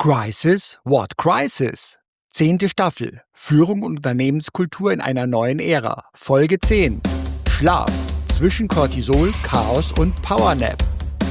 Crisis? What crisis? 10. Staffel. Führung und Unternehmenskultur in einer neuen Ära. Folge 10. Schlaf. Zwischen Cortisol, Chaos und Powernap.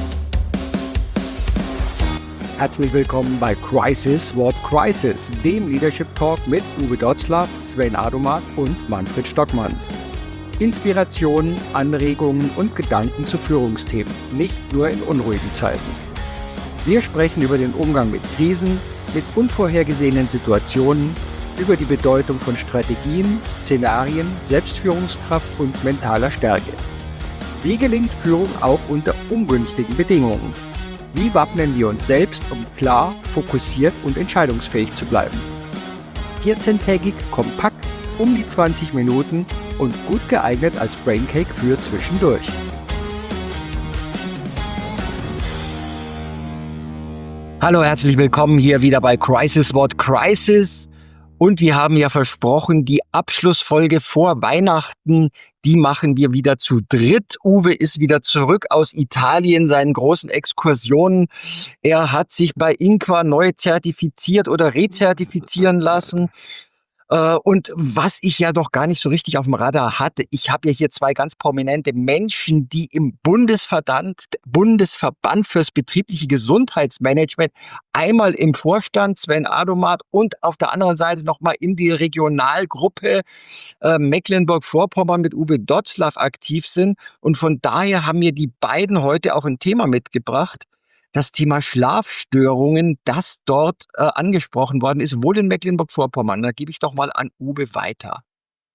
Herzlich willkommen bei Crisis? What crisis? Dem Leadership Talk mit Uwe Dotzlaff, Sven Adomat und Manfred Stockmann. Inspirationen, Anregungen und Gedanken zu Führungsthemen, nicht nur in unruhigen Zeiten. Wir sprechen über den Umgang mit Krisen, mit unvorhergesehenen Situationen, über die Bedeutung von Strategien, Szenarien, Selbstführungskraft und mentaler Stärke. Wie gelingt Führung auch unter ungünstigen Bedingungen? Wie wappnen wir uns selbst, um klar, fokussiert und entscheidungsfähig zu bleiben? 14-tägig, kompakt, um die 20 Minuten und gut geeignet als Braincake für zwischendurch. Hallo, herzlich willkommen hier wieder bei Crisis What Crisis. Und wir haben ja versprochen, die Abschlussfolge vor Weihnachten, die machen wir wieder zu dritt. Uwe ist wieder zurück aus Italien, seinen großen Exkursionen. Er hat sich bei Inqua neu zertifiziert oder rezertifizieren lassen. Und was ich ja noch gar nicht so richtig auf dem Radar hatte, ich habe ja hier zwei ganz prominente Menschen, die im Bundesverband fürs betriebliche Gesundheitsmanagement, einmal im Vorstand Sven Adomat und auf der anderen Seite nochmal in die Regionalgruppe Mecklenburg-Vorpommern mit Uwe Dotzlaff aktiv sind. Und von daher haben mir die beiden heute auch ein Thema mitgebracht. Das Thema Schlafstörungen, das dort angesprochen worden ist, wohl in Mecklenburg-Vorpommern. Da gebe ich doch mal an Uwe weiter.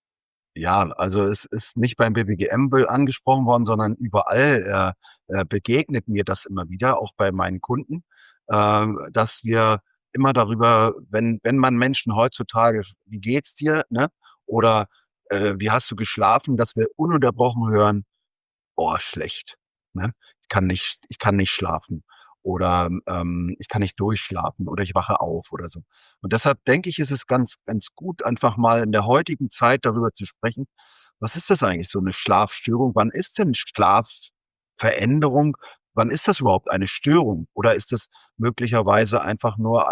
Ja, also es ist nicht beim BWGM angesprochen worden, sondern überall begegnet mir das immer wieder, auch bei meinen Kunden, dass wir immer darüber, wenn man Menschen heutzutage, wie geht's dir, ne? Oder wie hast du geschlafen, dass wir ununterbrochen hören, oh, schlecht, ne? Ich kann nicht schlafen oder ich kann nicht durchschlafen oder ich wache auf oder so. Und deshalb denke ich, ist es ganz gut, einfach mal in der heutigen Zeit darüber zu sprechen, was ist das eigentlich, so eine Schlafstörung? Wann ist denn Schlafveränderung? Wann ist das überhaupt eine Störung? Oder ist das möglicherweise einfach nur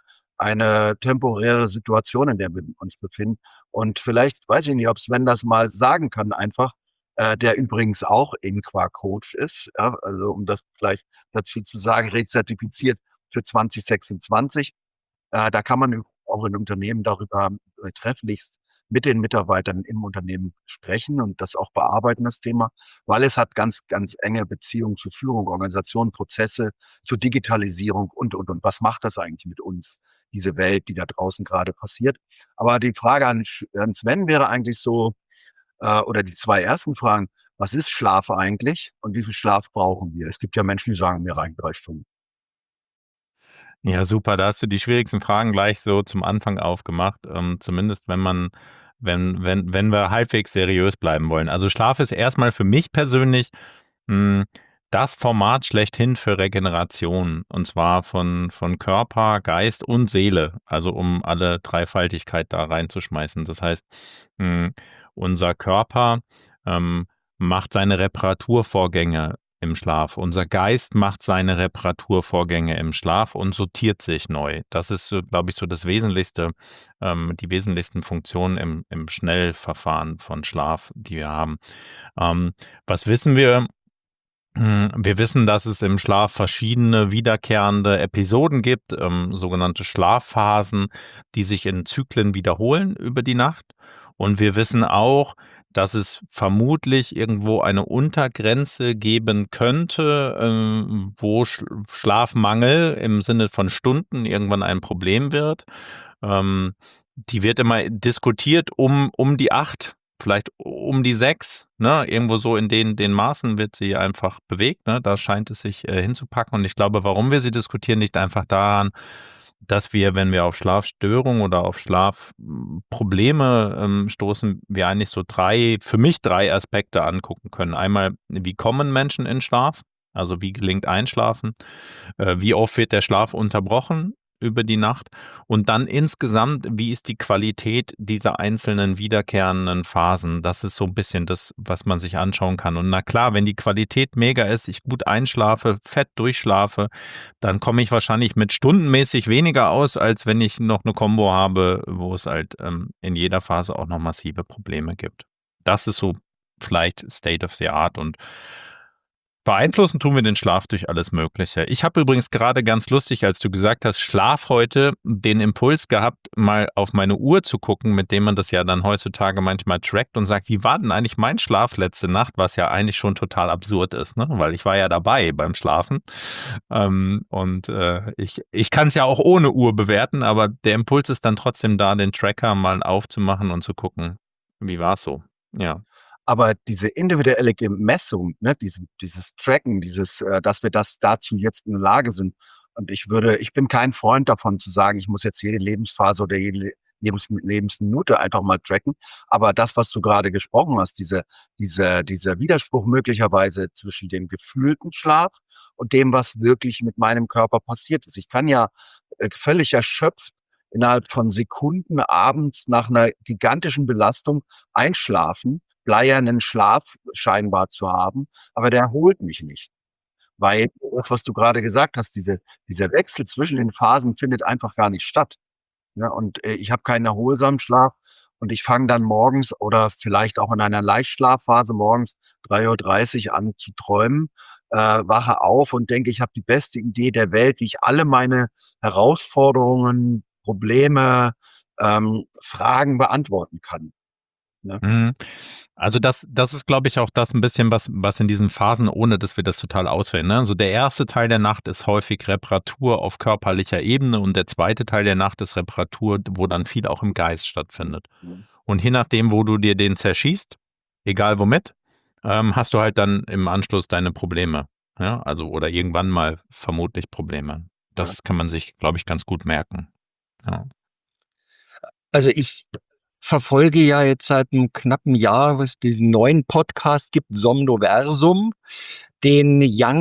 eine temporäre Situation, in der wir uns befinden? Und vielleicht, weiß ich nicht, ob Sven das mal sagen kann einfach, der übrigens auch Inqua-Coach ist, ja, also um das gleich dazu zu sagen, rezertifiziert für 2026. Da kann man auch in Unternehmen darüber trefflichst mit den Mitarbeitern im Unternehmen sprechen und das auch bearbeiten, das Thema, weil es hat ganz enge Beziehungen zu Führung, Organisation, Prozesse, zur Digitalisierung und. Was macht das eigentlich mit uns, diese Welt, die da draußen gerade passiert? Aber die Frage an Sven wäre eigentlich so, oder die zwei ersten Fragen: Was ist Schlaf eigentlich und wie viel Schlaf brauchen wir? Es gibt ja Menschen, die sagen, mir reichen 3 Stunden. Ja, super. Da hast du die schwierigsten Fragen gleich so zum Anfang aufgemacht. Zumindest wenn wir halbwegs seriös bleiben wollen. Also Schlaf ist erstmal für mich persönlich das Format schlechthin für Regeneration. Und zwar von Körper, Geist und Seele. Also um alle Dreifaltigkeit da reinzuschmeißen. Das heißt, unser Körper macht seine Reparaturvorgänge im Schlaf. Unser Geist macht seine Reparaturvorgänge im Schlaf und sortiert sich neu. Das ist, so, glaube ich, so das Wesentlichste, die wesentlichsten Funktionen im Schnellverfahren von Schlaf, die wir haben. Was wissen wir? Wir wissen, dass es im Schlaf verschiedene wiederkehrende Episoden gibt, sogenannte Schlafphasen, die sich in Zyklen wiederholen über die Nacht. Und wir wissen auch, dass es vermutlich irgendwo eine Untergrenze geben könnte, wo Schlafmangel im Sinne von Stunden irgendwann ein Problem wird. Die wird immer diskutiert um die 8, vielleicht um die 6, ne? Irgendwo so in den Maßen wird sie einfach bewegt, ne? Da scheint es sich hinzupacken. Und ich glaube, warum wir sie diskutieren, liegt einfach daran, dass wir, wenn wir auf Schlafstörungen oder auf Schlafprobleme stoßen, wir eigentlich so für mich drei Aspekte angucken können. Einmal, wie kommen Menschen in Schlaf? Also wie gelingt Einschlafen? Wie oft wird der Schlaf unterbrochen? über die Nacht? Und dann insgesamt, wie ist die Qualität dieser einzelnen wiederkehrenden Phasen? Das ist so ein bisschen das, was man sich anschauen kann. Und na klar, wenn die Qualität mega ist, ich gut einschlafe, fett durchschlafe, dann komme ich wahrscheinlich mit stundenmäßig weniger aus, als wenn ich noch eine Kombo habe, wo es halt in jeder Phase auch noch massive Probleme gibt. Das ist so vielleicht State of the Art und beeinflussen tun wir den Schlaf durch alles Mögliche. Ich habe übrigens gerade ganz lustig, als du gesagt hast, Schlaf heute, den Impuls gehabt, mal auf meine Uhr zu gucken, mit dem man das ja dann heutzutage manchmal trackt und sagt, wie war denn eigentlich mein Schlaf letzte Nacht, was ja eigentlich schon total absurd ist, ne? Weil ich war ja dabei beim Schlafen. Ich kann es ja auch ohne Uhr bewerten, aber der Impuls ist dann trotzdem da, den Tracker mal aufzumachen und zu gucken, wie war es so. Ja. Aber diese individuelle Messung, ne, dieses Tracken, dass wir dazu jetzt in der Lage sind. Und ich bin kein Freund davon zu sagen, ich muss jetzt jede Lebensphase oder jede Lebensminute einfach mal tracken. Aber das, was du gerade gesprochen hast, dieser Widerspruch möglicherweise zwischen dem gefühlten Schlaf und dem, was wirklich mit meinem Körper passiert ist. Ich kann ja völlig erschöpft innerhalb von Sekunden abends nach einer gigantischen Belastung einschlafen, bleiernen Schlaf scheinbar zu haben, aber der erholt mich nicht. Weil das, was du gerade gesagt hast, dieser Wechsel zwischen den Phasen findet einfach gar nicht statt. Ja, und ich habe keinen erholsamen Schlaf und ich fange dann morgens oder vielleicht auch in einer Leichtschlafphase morgens 3:30 Uhr an zu träumen, wache auf und denke, ich habe die beste Idee der Welt, wie ich alle meine Herausforderungen, Probleme, Fragen beantworten kann, ne? Mhm. Also das ist, glaube ich, auch das ein bisschen, was in diesen Phasen, ohne dass wir das total auswählen. Ne? Also der erste Teil der Nacht ist häufig Reparatur auf körperlicher Ebene und der zweite Teil der Nacht ist Reparatur, wo dann viel auch im Geist stattfindet. Mhm. Und je nachdem, wo du dir den zerschießt, egal womit, hast du halt dann im Anschluss deine Probleme. Ja? Also oder irgendwann mal vermutlich Probleme. Ja. Das kann man sich, glaube ich, ganz gut merken. Ja. Also ich verfolge ja jetzt seit einem knappen Jahr, was diesen neuen Podcast gibt, Somnoversum, den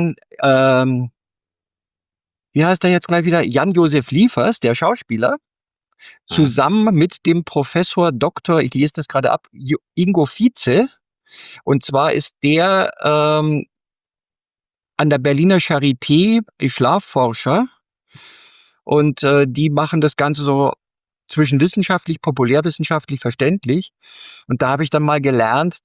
wie heißt er jetzt gleich wieder? Jan-Josef Liefers, der Schauspieler, Mhm. zusammen mit dem Professor Doktor, ich lese das gerade ab, Ingo Vize. Und zwar ist der an der Berliner Charité Schlafforscher und die machen das Ganze so zwischen wissenschaftlich, populärwissenschaftlich verständlich. Und da habe ich dann mal gelernt,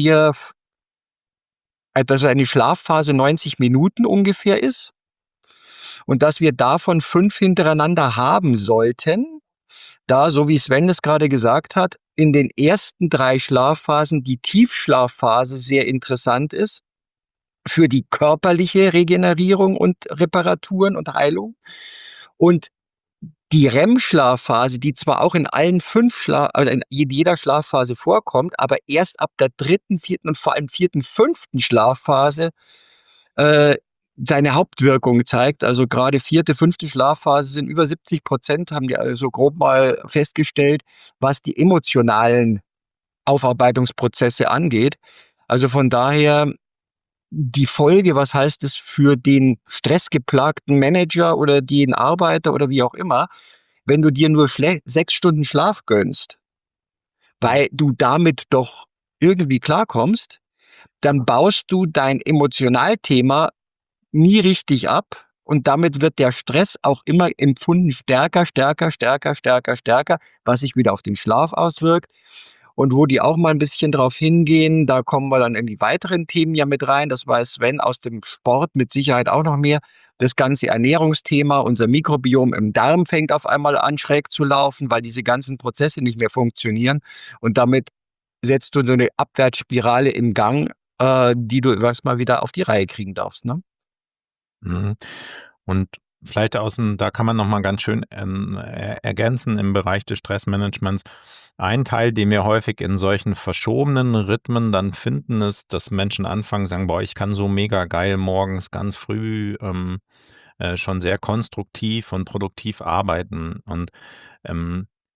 dass eine Schlafphase 90 Minuten ungefähr ist und dass wir davon 5 hintereinander haben sollten, da, so wie Sven es gerade gesagt hat, in den ersten 3 Schlafphasen die Tiefschlafphase sehr interessant ist für die körperliche Regenerierung und Reparaturen und Heilung. Und die REM-Schlafphase, die zwar auch in allen 5 in jeder Schlafphase vorkommt, aber erst ab der 3., 4. und vor allem 4., 5. Schlafphase äh, seine Hauptwirkung zeigt. Also gerade 4., 5. Schlafphase sind über 70%, haben die also grob mal festgestellt, was die emotionalen Aufarbeitungsprozesse angeht. Also von daher die Folge, was heißt es für den stressgeplagten Manager oder den Arbeiter oder wie auch immer, wenn du dir nur 6 Stunden Schlaf gönnst, weil du damit doch irgendwie klarkommst, dann baust du dein Emotionalthema nie richtig ab und damit wird der Stress auch immer empfunden stärker, stärker, stärker, stärker, stärker, was sich wieder auf den Schlaf auswirkt. Und wo die auch mal ein bisschen drauf hingehen, da kommen wir dann in die weiteren Themen ja mit rein. Das weiß Sven aus dem Sport mit Sicherheit auch noch mehr. Das ganze Ernährungsthema, unser Mikrobiom im Darm fängt auf einmal an, schräg zu laufen, weil diese ganzen Prozesse nicht mehr funktionieren. Und damit setzt du so eine Abwärtsspirale im Gang, die du erstmal wieder auf die Reihe kriegen darfst, ne? Mhm. Und vielleicht da kann man nochmal ganz schön ergänzen im Bereich des Stressmanagements. Ein Teil, den wir häufig in solchen verschobenen Rhythmen dann finden, ist, dass Menschen anfangen, sagen, boah, ich kann so mega geil morgens ganz früh schon sehr konstruktiv und produktiv arbeiten. Und ähm,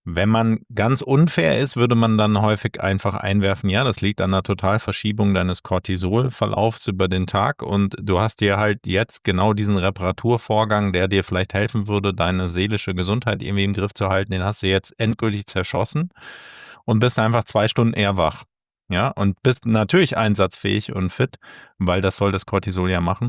Wenn man ganz unfair ist, würde man dann häufig einfach einwerfen, ja, das liegt an einer Totalverschiebung deines Cortisolverlaufs über den Tag und du hast dir halt jetzt genau diesen Reparaturvorgang, der dir vielleicht helfen würde, deine seelische Gesundheit irgendwie im Griff zu halten, den hast du jetzt endgültig zerschossen und bist einfach 2 Stunden eher wach. Ja, und bist natürlich einsatzfähig und fit, weil das soll das Cortisol ja machen.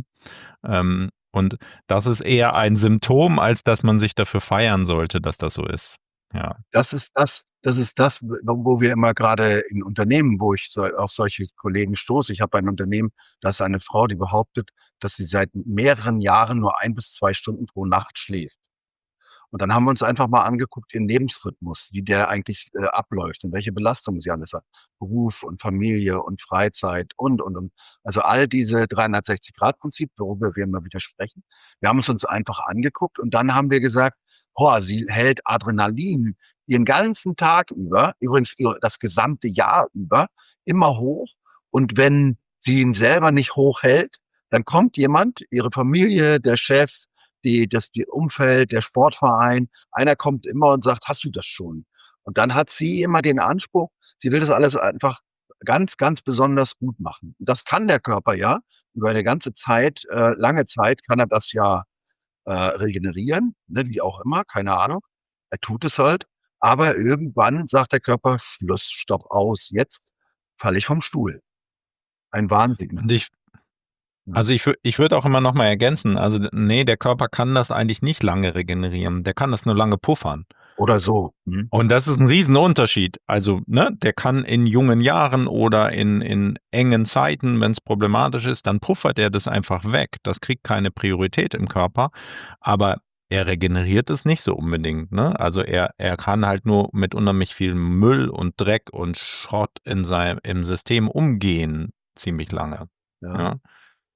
Und das ist eher ein Symptom, als dass man sich dafür feiern sollte, dass das so ist. Ja. Das ist das, wo wir immer gerade in Unternehmen, wo ich auf solche Kollegen stoße. Ich habe ein Unternehmen, da ist eine Frau, die behauptet, dass sie seit mehreren Jahren nur 1 bis 2 Stunden pro Nacht schläft. Und dann haben wir uns einfach mal angeguckt, ihren Lebensrhythmus, wie der eigentlich abläuft und welche Belastung sie alles hat. Beruf und Familie und Freizeit und. Also all diese 360-Grad-Prinzip, worüber wir immer wieder sprechen. Wir haben es uns einfach angeguckt und dann haben wir gesagt, boah, sie hält Adrenalin ihren ganzen Tag über, übrigens das gesamte Jahr über, immer hoch. Und wenn sie ihn selber nicht hochhält, dann kommt jemand, ihre Familie, der Chef, die Umfeld, der Sportverein, einer kommt immer und sagt, hast du das schon? Und dann hat sie immer den Anspruch, sie will das alles einfach ganz, ganz besonders gut machen. Und das kann der Körper ja über eine ganze Zeit, lange Zeit kann er das ja regenerieren, ne, wie auch immer, keine Ahnung. Er tut es halt. Aber irgendwann sagt der Körper, Schluss, Stopp, aus, jetzt falle ich vom Stuhl. Ein Warnsignal. Und ich, Ne? also ich würde auch immer noch mal ergänzen, also nee, der Körper kann das eigentlich nicht lange regenerieren, der kann das nur lange puffern. Oder so. Hm? Und das ist ein Riesenunterschied. Also, ne, der kann in jungen Jahren oder in engen Zeiten, wenn es problematisch ist, dann puffert er das einfach weg. Das kriegt keine Priorität im Körper, aber er regeneriert es nicht so unbedingt, ne? Also er kann halt nur mit unheimlich viel Müll und Dreck und Schrott im System umgehen, ziemlich lange. Ja. Ja.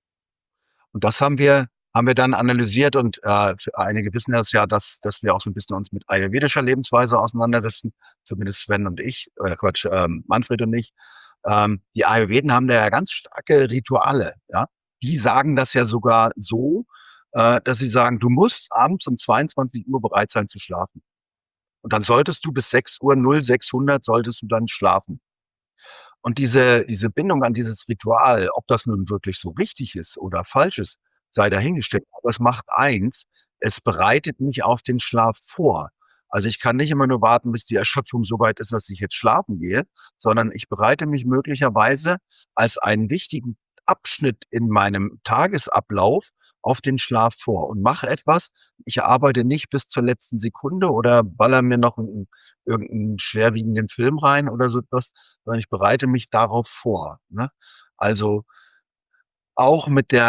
Und das haben wir dann analysiert und für einige wissen das ja, dass wir auch so ein bisschen uns mit ayurvedischer Lebensweise auseinandersetzen, zumindest Sven und ich, Quatsch, Manfred und ich. Die Ayurveden haben da ja ganz starke Rituale, ja. Die sagen das ja sogar so, dass sie sagen, du musst abends um 22 Uhr bereit sein zu schlafen. Und dann solltest du bis 6 Uhr 0600 solltest du dann schlafen. Und diese Bindung an dieses Ritual, ob das nun wirklich so richtig ist oder falsch ist, sei dahingestellt. Aber es macht eins, es bereitet mich auf den Schlaf vor. Also ich kann nicht immer nur warten, bis die Erschöpfung so weit ist, dass ich jetzt schlafen gehe, sondern ich bereite mich möglicherweise als einen wichtigen Abschnitt in meinem Tagesablauf auf den Schlaf vor und mache etwas. Ich arbeite nicht bis zur letzten Sekunde oder baller mir noch irgendeinen schwerwiegenden Film rein oder so etwas, sondern ich bereite mich darauf vor, ne? Also, auch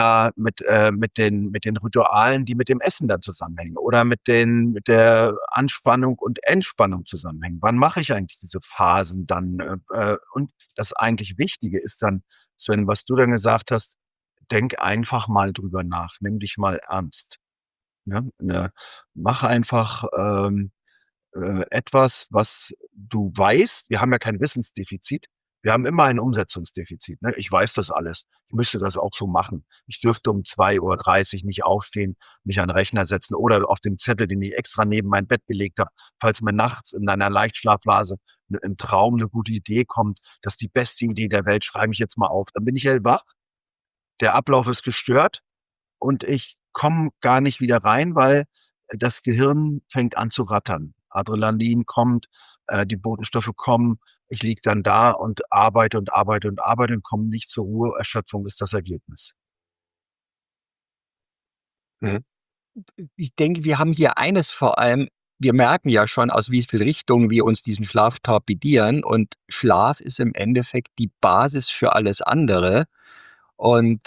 mit den Ritualen, die mit dem Essen dann zusammenhängen oder mit der Anspannung und Entspannung zusammenhängen. Wann mache ich eigentlich diese Phasen dann? Und das eigentlich Wichtige ist dann, Sven, was du dann gesagt hast, denk einfach mal drüber nach, nimm dich mal ernst, ne? Mach einfach, etwas, was du weißt. Wir haben ja kein Wissensdefizit. Wir haben immer ein Umsetzungsdefizit. Ne? Ich weiß das alles. Ich müsste das auch so machen. Ich dürfte um 2:30 Uhr nicht aufstehen, mich an den Rechner setzen oder auf dem Zettel, den ich extra neben mein Bett gelegt habe, falls mir nachts in einer Leichtschlafphase im Traum eine gute Idee kommt, das ist die beste Idee der Welt, schreibe ich jetzt mal auf. Dann bin ich hellwach, der Ablauf ist gestört und ich komme gar nicht wieder rein, weil das Gehirn fängt an zu rattern. Adrenalin kommt, die Botenstoffe kommen. Ich liege dann da und arbeite und arbeite und arbeite und komme nicht zur Ruhe. Erschöpfung ist das Ergebnis. Mhm. Ich denke, wir haben hier eines vor allem, wir merken ja schon, aus wie viel Richtungen wir uns diesen Schlaf torpedieren und Schlaf ist im Endeffekt die Basis für alles andere und,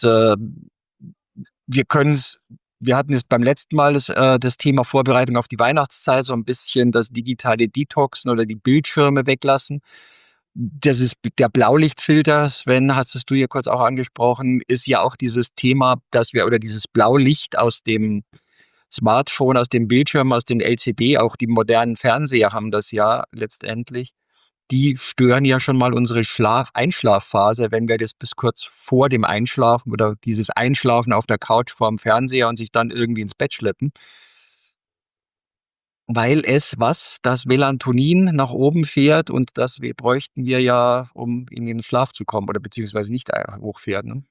wir hatten jetzt beim letzten Mal das Thema Vorbereitung auf die Weihnachtszeit so ein bisschen das digitale Detoxen oder die Bildschirme weglassen. Das ist der Blaulichtfilter, Sven, hast es du hier kurz auch angesprochen, ist ja auch dieses Thema, dass wir oder dieses Blaulicht aus dem Smartphone, aus dem Bildschirm, aus den LCD, auch die modernen Fernseher haben das ja letztendlich. Die stören ja schon mal unsere Einschlafphase, wenn wir das bis kurz vor dem Einschlafen oder dieses Einschlafen auf der Couch vorm Fernseher und sich dann irgendwie ins Bett schleppen. weil es das Melatonin nach oben fährt und bräuchten wir ja, um in den Schlaf zu kommen oder beziehungsweise nicht hochfährt, ne?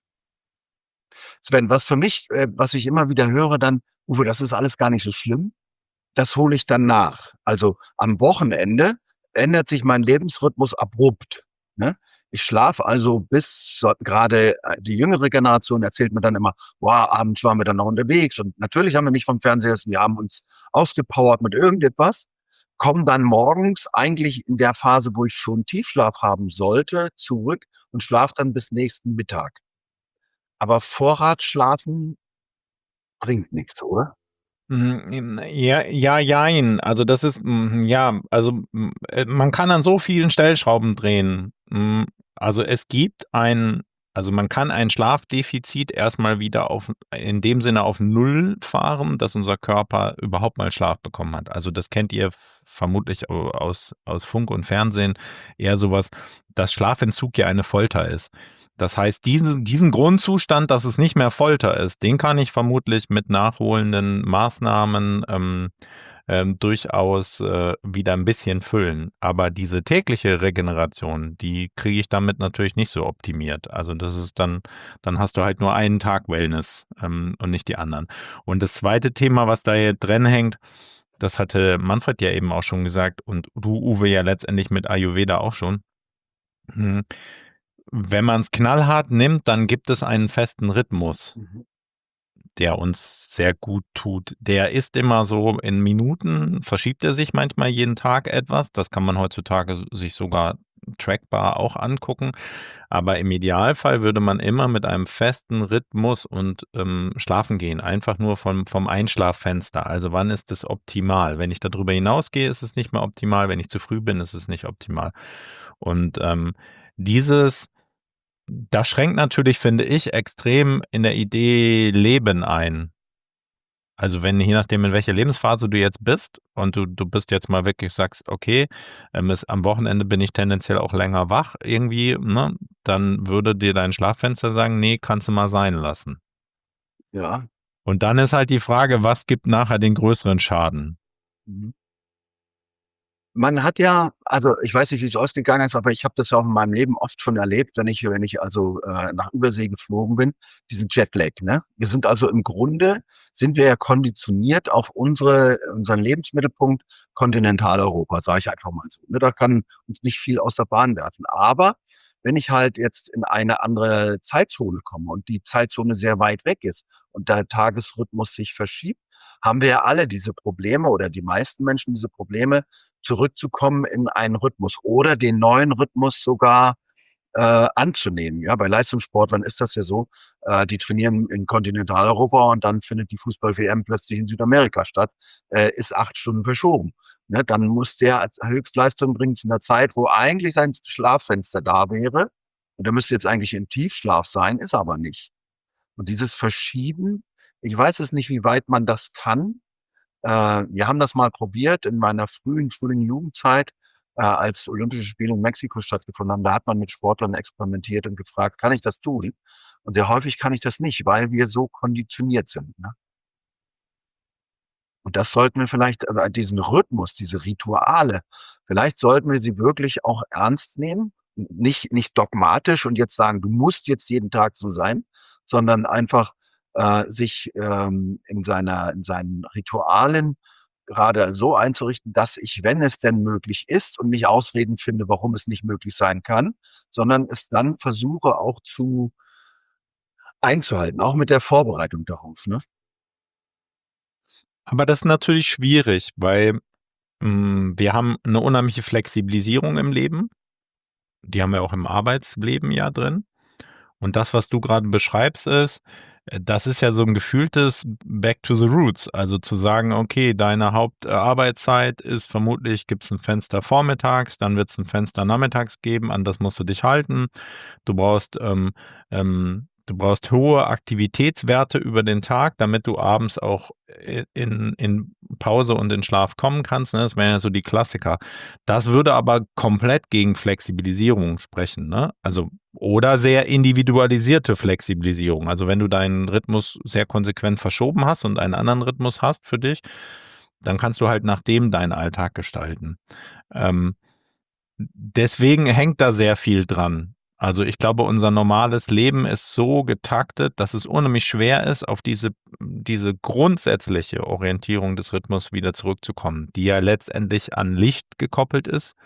Sven, was für mich, was ich immer wieder höre dann: „Uwe, das ist alles gar nicht so schlimm. Das hole ich dann nach." Also, am Wochenende ändert sich mein Lebensrhythmus abrupt, ne? Ich schlafe also bis so grade, die jüngere Generation erzählt mir dann immer: „Boah, abends waren wir dann noch unterwegs und natürlich haben wir nicht vom Fernseher gesessen, wir haben uns ausgepowert mit irgendetwas." Kommen dann morgens eigentlich in der Phase, wo ich schon Tiefschlaf haben sollte, zurück und schlafe dann bis nächsten Mittag. Aber Vorratsschlafen bringt nix, oder? Ja, ja, jein. Also das ist, ja, also man kann an so vielen Stellschrauben drehen. Also also man kann ein Schlafdefizit erstmal wieder in dem Sinne auf Null fahren, dass unser Körper überhaupt mal Schlaf bekommen hat. Also das kennt ihr vermutlich aus Funk und Fernsehen, eher sowas, dass Schlafentzug ja eine Folter ist. Das heißt, diesen Grundzustand, dass es nicht mehr Folter ist, den kann ich vermutlich mit nachholenden Maßnahmen durchaus wieder ein bisschen füllen. Aber diese tägliche Regeneration, die kriege ich damit natürlich nicht so optimiert. Also das ist dann hast du halt nur einen Tag Wellness und nicht die anderen. Und das zweite Thema, was da hier drin hängt, das hatte Manfred ja eben auch schon gesagt und du, Uwe, ja letztendlich mit Ayurveda auch schon. Hm, Wenn man es knallhart nimmt, dann gibt es einen festen Rhythmus, Mhm. der uns sehr gut tut. Der ist immer so in Minuten, verschiebt er sich manchmal jeden Tag etwas. Das kann man heutzutage sich sogar trackbar auch angucken. Aber im Idealfall würde man immer mit einem festen Rhythmus und schlafen gehen. Einfach nur vom Einschlaffenster. Also wann ist es optimal? Wenn ich darüber hinausgehe, ist es nicht mehr optimal. Wenn ich zu früh bin, ist es nicht optimal. Und dieses das schränkt natürlich, finde ich, extrem in der Idee Leben ein. Also wenn, je nachdem, in welcher Lebensphase du jetzt bist und du bist jetzt mal wirklich, sagst, okay, am Wochenende bin ich tendenziell auch länger wach irgendwie, ne, dann würde dir dein Schlaffenster sagen, nee, kannst du mal sein lassen. Ja. Und dann ist halt die Frage, was gibt nachher den größeren Schaden? Mhm. Man hat ja, also ich weiß nicht, wie es ausgegangen ist, aber ich habe das ja auch in meinem Leben oft schon erlebt, wenn ich also nach Übersee geflogen bin, diesen Jetlag, ne? Wir sind also im Grunde sind wir ja konditioniert auf unseren Lebensmittelpunkt Kontinentaleuropa, sage ich einfach mal so. Ne? Da kann uns nicht viel aus der Bahn werfen. Aber wenn ich halt jetzt in eine andere Zeitzone komme und die Zeitzone sehr weit weg ist und der Tagesrhythmus sich verschiebt, haben wir ja alle diese Probleme oder die meisten Menschen diese Probleme, zurückzukommen in einen Rhythmus oder den neuen Rhythmus sogar anzunehmen. Ja, bei Leistungssportlern ist das ja so, die trainieren in Kontinentaleuropa und dann findet die Fußball-WM plötzlich in Südamerika statt, ist 8 Stunden verschoben. Ne, dann muss der Höchstleistung bringen zu einer Zeit, wo eigentlich sein Schlaffenster da wäre. Und der müsste jetzt eigentlich im Tiefschlaf sein, ist aber nicht. Und dieses Verschieben, ich weiß es nicht, wie weit man das kann. Wir haben das mal probiert in meiner frühen Jugendzeit, als Olympische Spiele in Mexiko stattgefunden haben. Da hat man mit Sportlern experimentiert und gefragt: „Kann ich das tun?" Und sehr häufig kann ich das nicht, weil wir so konditioniert sind, ne? Und das sollten wir vielleicht diesen Rhythmus, diese Rituale, vielleicht sollten wir sie wirklich auch ernst nehmen, nicht dogmatisch und jetzt sagen: „Du musst jetzt jeden Tag so sein", sondern einfach, sich, in seinen Ritualen gerade so einzurichten, dass ich, wenn es denn möglich ist und nicht Ausreden finde, warum es nicht möglich sein kann, sondern es dann versuche auch einzuhalten, auch mit der Vorbereitung darauf, ne? Aber das ist natürlich schwierig, weil wir haben eine unheimliche Flexibilisierung im Leben. Die haben wir auch im Arbeitsleben ja drin. Und das, was du gerade beschreibst, das ist ja so ein gefühltes Back to the Roots. Also zu sagen, okay, deine Hauptarbeitszeit ist vermutlich, gibt es ein Fenster vormittags, dann wird es ein Fenster nachmittags geben, an das musst du dich halten. Du brauchst hohe Aktivitätswerte über den Tag, damit du abends auch in Pause und in Schlaf kommen kannst. Ne? Das wären ja so die Klassiker. Das würde aber komplett gegen Flexibilisierung sprechen. Ne? Also, oder sehr individualisierte Flexibilisierung. Also wenn du deinen Rhythmus sehr konsequent verschoben hast und einen anderen Rhythmus hast für dich, dann kannst du halt nach dem deinen Alltag gestalten. Ähm, Deswegen hängt da sehr viel dran. Also ich glaube, unser normales Leben ist so getaktet, dass es unheimlich schwer ist, auf diese grundsätzliche Orientierung des Rhythmus wieder zurückzukommen, die ja letztendlich an Licht gekoppelt ist,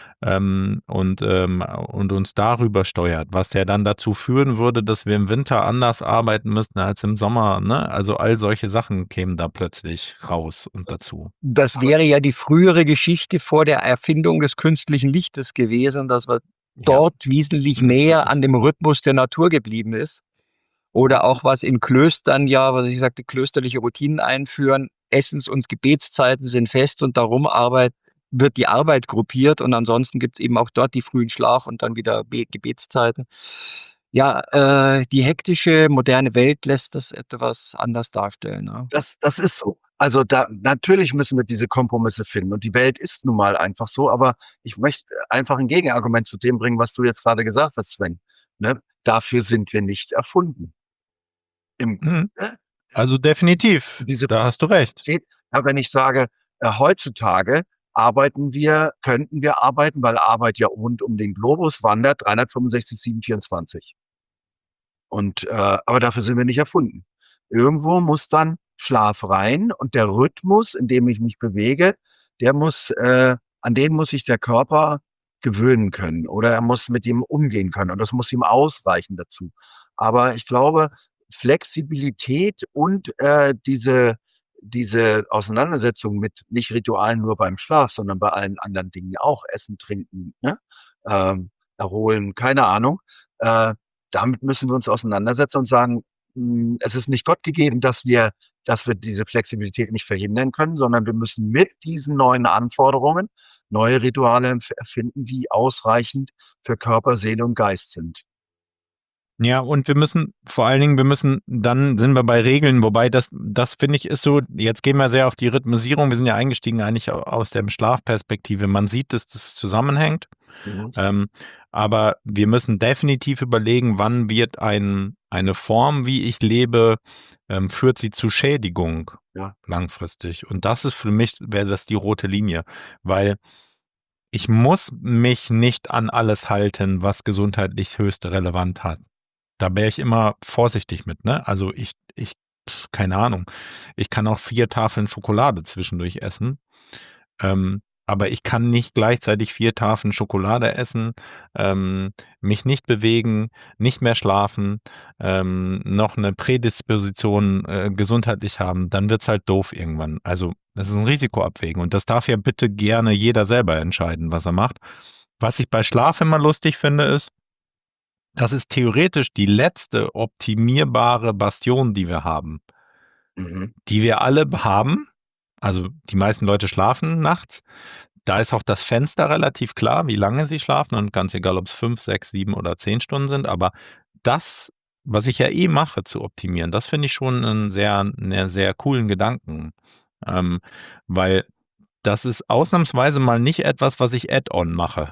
und uns darüber steuert, was ja dann dazu führen würde, dass wir im Winter anders arbeiten müssten als im Sommer. Ne? Also all solche Sachen kämen da plötzlich raus und dazu. Das wäre ja die frühere Geschichte vor der Erfindung des künstlichen Lichtes gewesen, dass man Ja. dort wesentlich näher an dem Rhythmus der Natur geblieben ist. Oder auch was in Klöstern ja, was ich sagte, klösterliche Routinen einführen. Essens- und Gebetszeiten sind fest und darum wird die Arbeit gruppiert und ansonsten gibt's eben auch dort die frühen Schlaf und dann wieder Gebetszeiten. Ja, die hektische moderne Welt lässt das etwas anders darstellen. Ne? Das ist so. Also da natürlich müssen wir diese Kompromisse finden und die Welt ist nun mal einfach so, aber ich möchte einfach ein Gegenargument zu dem bringen, was du jetzt gerade gesagt hast, Sven. Ne? Dafür sind wir nicht erfunden. Im, Mhm. ne? Also definitiv, Diese da hast du recht. steht, ja, wenn ich sage, heutzutage könnten wir arbeiten, weil Arbeit ja rund um den Globus wandert, 365, 7, 24. Aber dafür sind wir nicht erfunden. Irgendwo muss dann Schlaf rein und der Rhythmus, in dem ich mich bewege, an den muss sich der Körper gewöhnen können oder er muss mit ihm umgehen können und das muss ihm ausreichen dazu. Aber ich glaube, Flexibilität und diese Auseinandersetzung mit nicht Ritualen nur beim Schlaf, sondern bei allen anderen Dingen auch, Essen, Trinken, ne? Erholen, keine Ahnung, äh, damit müssen wir uns auseinandersetzen und sagen, es ist nicht Gott gegeben, dass wir diese Flexibilität nicht verhindern können, sondern wir müssen mit diesen neuen Anforderungen neue Rituale erfinden, die ausreichend für Körper, Seele und Geist sind. Ja, und dann sind wir bei Regeln, wobei das finde ich ist so, jetzt gehen wir sehr auf die Rhythmisierung, wir sind ja eingestiegen eigentlich aus der Schlafperspektive. Man sieht, dass das zusammenhängt, Mhm. aber wir müssen definitiv überlegen, wann wird eine Form, wie ich lebe, führt sie zu Schädigung Ja. langfristig. Und das ist für mich, wäre das die rote Linie, weil ich muss mich nicht an alles halten, was gesundheitlich höchste Relevanz hat. Da wäre ich immer vorsichtig mit, ne? Also keine Ahnung. Ich kann auch 4 Tafeln Schokolade zwischendurch essen. Aber ich kann nicht gleichzeitig 4 Tafeln Schokolade essen, mich nicht bewegen, nicht mehr schlafen, noch eine Prädisposition gesundheitlich haben, dann wird's halt doof irgendwann. Also das ist ein Risikoabwägen und das darf ja bitte gerne jeder selber entscheiden, was er macht. Was ich bei Schlaf immer lustig finde, ist, das ist theoretisch die letzte optimierbare Bastion, die wir haben, Mhm. die wir alle haben. Also die meisten Leute schlafen nachts. Da ist auch das Fenster relativ klar, wie lange sie schlafen und ganz egal, ob es 5, 6, 7 oder 10 Stunden sind. Aber das, was ich ja eh mache, zu optimieren, das finde ich schon einen sehr coolen Gedanken. Ähm, weil das ist ausnahmsweise mal nicht etwas, was ich add-on mache,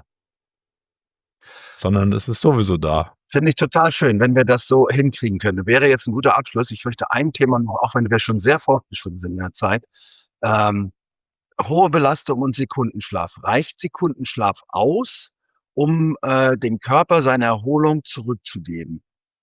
sondern es ist sowieso da. Finde ich total schön, wenn wir das so hinkriegen können. Wäre jetzt ein guter Abschluss. Ich möchte ein Thema noch, auch wenn wir schon sehr fortgeschritten sind in der Zeit. Ähm, Hohe Belastung und Sekundenschlaf. Reicht Sekundenschlaf aus, um dem Körper seine Erholung zurückzugeben?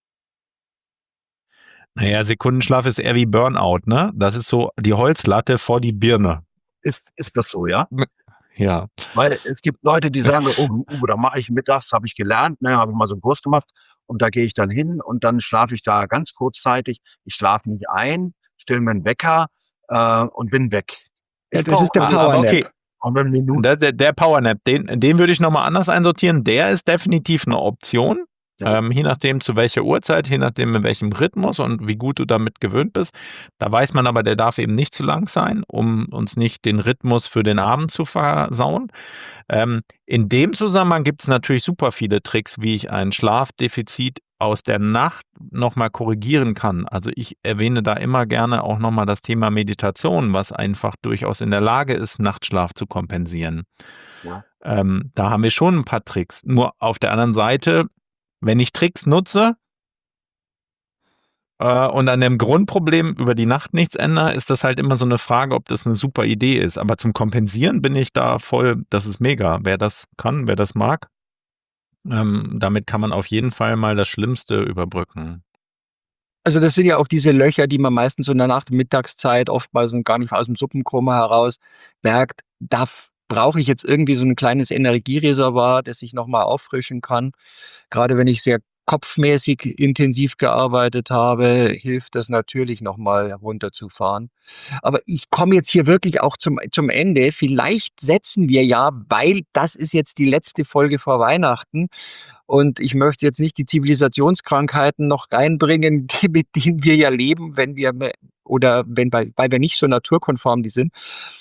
Naja, Sekundenschlaf ist eher wie Burnout, ne? Das ist so die Holzlatte vor die Birne. Ist das so, ja? Ja. Weil es gibt Leute, die sagen, da mache ich mittags, habe ich gelernt, ne, habe ich mal so einen Kurs gemacht und da gehe ich dann hin und dann schlafe ich da ganz kurzzeitig. Ich schlafe nicht ein, stelle mir einen Wecker und bin weg. Ja, Ich das ist brauche der Aber Powernap. okay, eine Minute. der Powernap, den würde ich nochmal anders einsortieren. Der ist definitiv eine Option. Ja, Je nachdem zu welcher Uhrzeit, je nachdem in welchem Rhythmus und wie gut du damit gewöhnt bist. Da weiß man aber, der darf eben nicht zu lang sein, um uns nicht den Rhythmus für den Abend zu versauen. In dem Zusammenhang gibt es natürlich super viele Tricks, wie ich ein Schlafdefizit aus der Nacht nochmal korrigieren kann. Also ich erwähne da immer gerne auch nochmal das Thema Meditation, was einfach durchaus in der Lage ist, Nachtschlaf zu kompensieren. ja. Da haben wir schon ein paar Tricks. Nur auf der anderen Seite, wenn ich Tricks nutze, Und an dem Grundproblem über die Nacht nichts ändern, ist das halt immer so eine Frage, ob das eine super Idee ist. Aber zum Kompensieren bin ich da voll, das ist mega. Wer das kann, wer das mag, damit kann man auf jeden Fall mal das Schlimmste überbrücken. Also das sind ja auch diese Löcher, die man meistens so in der Mittagszeit oftmals und gar nicht aus dem Suppenkrummer heraus merkt. Da brauche ich jetzt irgendwie so ein kleines Energiereservoir, das ich nochmal auffrischen kann. Gerade wenn ich sehr kopfmäßig intensiv gearbeitet habe, hilft das natürlich nochmal runterzufahren. Aber ich komme jetzt hier wirklich auch zum Ende. Vielleicht setzen wir ja, weil das ist jetzt die letzte Folge vor Weihnachten und ich möchte jetzt nicht die Zivilisationskrankheiten noch reinbringen, mit denen wir ja leben, wenn wir weil wir nicht so naturkonform die sind.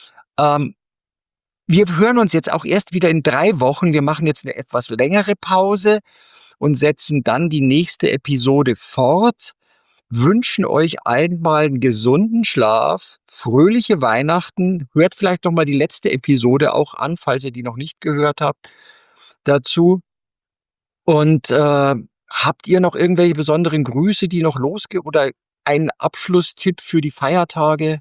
Wir hören uns jetzt auch erst wieder in 3 Wochen. Wir machen jetzt eine etwas längere Pause und setzen dann die nächste Episode fort. Wünschen euch allen mal einen gesunden Schlaf, fröhliche Weihnachten. Hört vielleicht noch mal die letzte Episode auch an, falls ihr die noch nicht gehört habt dazu. Und habt ihr noch irgendwelche besonderen Grüße, die noch oder einen Abschlusstipp für die Feiertage?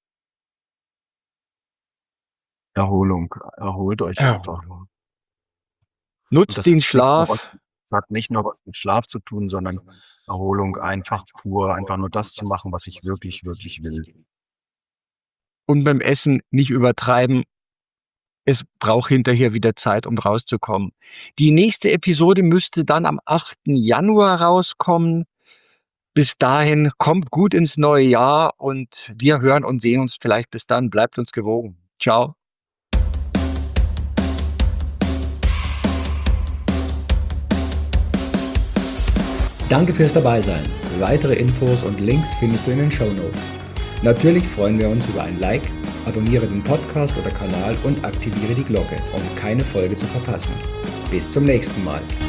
Erholung. Erholt euch einfach. Erholung. Und Nutzt das den hat nicht nur was mit Schlaf zu tun, sondern Erholung einfach pur, einfach nur das zu machen, was ich wirklich, wirklich will. Und beim Essen nicht übertreiben. Es braucht hinterher wieder Zeit, um rauszukommen. Die nächste Episode müsste dann am 8. Januar rauskommen. Bis dahin, kommt gut ins neue Jahr und wir hören und sehen uns vielleicht bis dann. Bleibt uns gewogen. Ciao. Danke fürs Dabeisein. Weitere Infos und Links findest du in den Shownotes. Natürlich freuen wir uns über ein Like, abonniere den Podcast oder Kanal und aktiviere die Glocke, um keine Folge zu verpassen. Bis zum nächsten Mal.